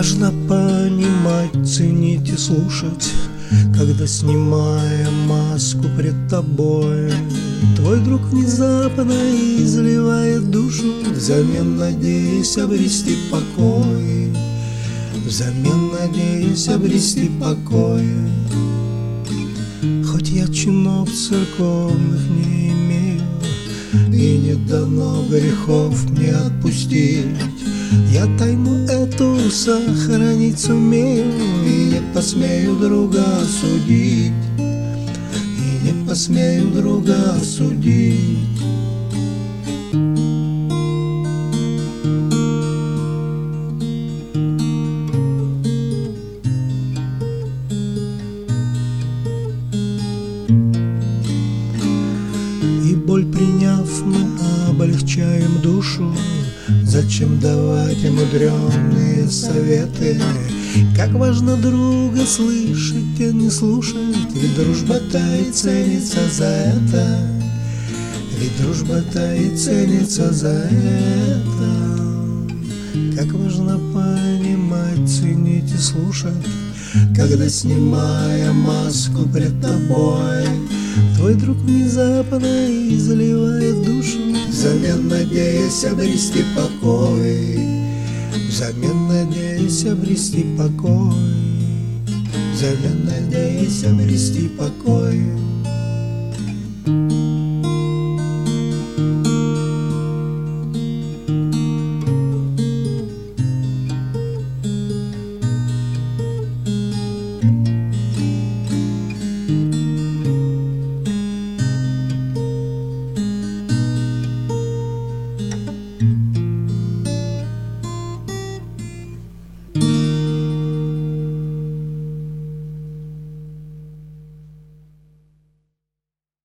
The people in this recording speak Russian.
важно понимать, ценить и слушать, когда, снимая маску пред тобой, твой друг внезапно изливает душу, взамен надеясь обрести покой, взамен надеясь обрести покой. Хоть я чинов церковных не имею, и не дано грехов мне отпустить, я тайну эту сохранить сумею, и не посмею друга осудить, и не посмею друга осудить. И боль приняв, мы облегчаем душу. Зачем давать мудреные советы? Как важно друга слышать, а не слушать, ведь дружба-то и ценится за это, ведь дружба-то и ценится за это. Как важно понимать, ценить и слушать, когда, снимая маску пред тобой, твой друг внезапно изливает душу, взамен надеясь обрести покой, взамен надеясь обрести покой, взамен надеясь обрести покой.